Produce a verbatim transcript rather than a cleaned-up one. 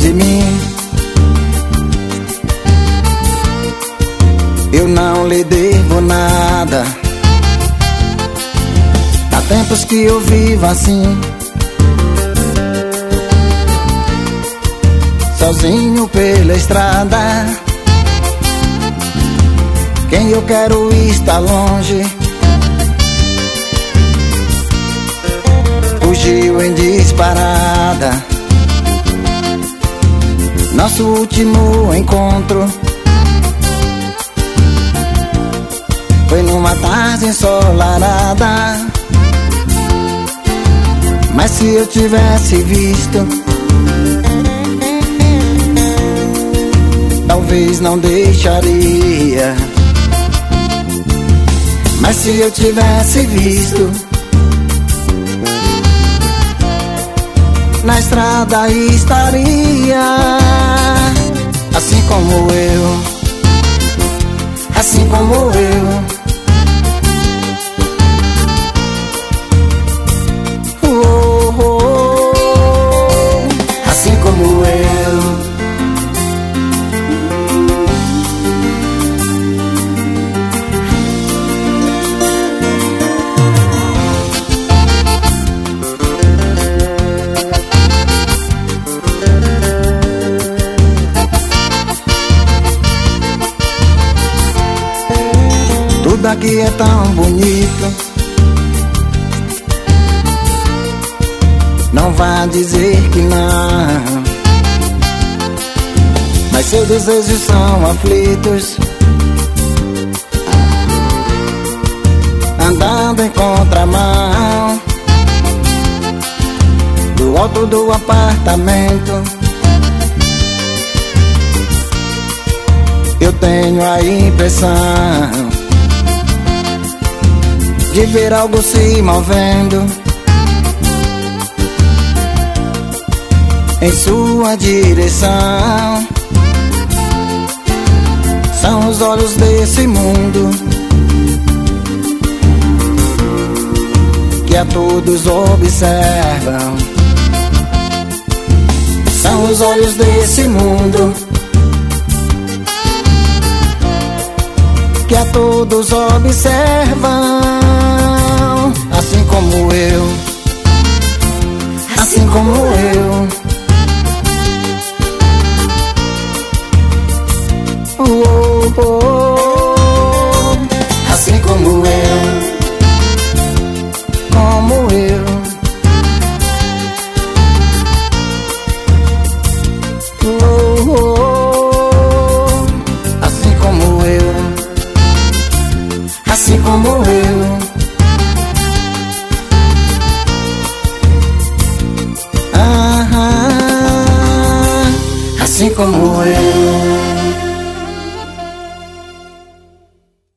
de mim. Eu não lhe devo nada. Há tempos que eu vivo assim, sozinho pela estrada. Quem eu quero está longe, fugiu em disparada. Nosso último encontro foi numa tarde ensolarada. Mas se eu tivesse visto, talvez não deixaria. Mas se eu tivesse visto, na estrada estaria. Assim como eu, assim como eu. Oh, oh, oh. Assim como eu. Tudo aqui é tão bonito, não vá dizer que não. Mas seus desejos são aflitos, andando em contramão. Do alto do apartamento eu tenho a impressão de ver algo se movendo em sua direção. São os olhos desse mundo que a todos observam. São os olhos desse mundo que a todos observam. Assim como eu, assim como eu. Oh, oh, oh. Assim como eu, como eu. Oh, oh, oh. Assim como eu, assim como eu. Ah, ah, assim como eu.